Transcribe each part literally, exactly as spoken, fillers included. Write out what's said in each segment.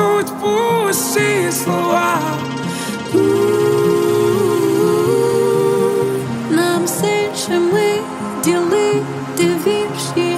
суть пусті слова. Нам з іншими ділити вірші,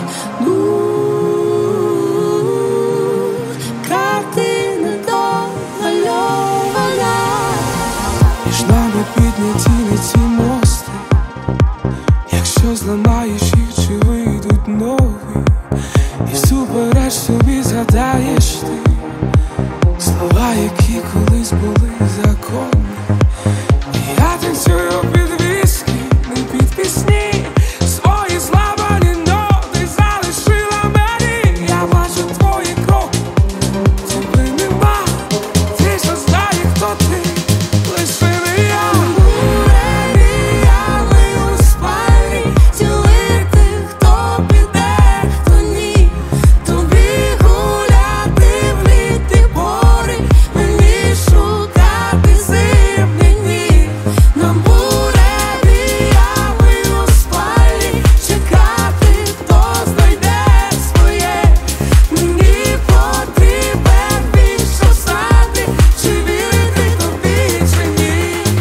картина домальована. Між нами підняті не ці мости, якщо зламаєш їх, чи вийдуть нові, і всупереч собі згадаєш ти слова, які колись були законні. І я танцюю під віскі, не під пісні, свої зламані ноти залишила мені. Я бачу твої кроки, тебе нема, ти ж не знає, хто ти, лише не я. Мріяли у спальні, ділити, хто піде, хто ні. Тобі гуляти в літі пори, мені шукати зимні дні. Нам мріяли у спальні, чекати, хто знайде своє. Мені потрібен більше сади, чи вірити тобі, чи ні.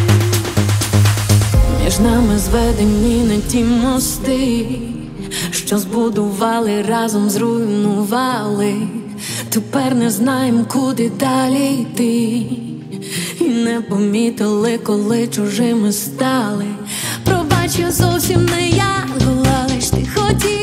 Між нами зведені не ті мости, що збудували, разом зруйнували. Тепер не знаєм, куди далі йти, і не помітили, коли чужими стали. Пробач, я зовсім не я була, лиш ти хотів.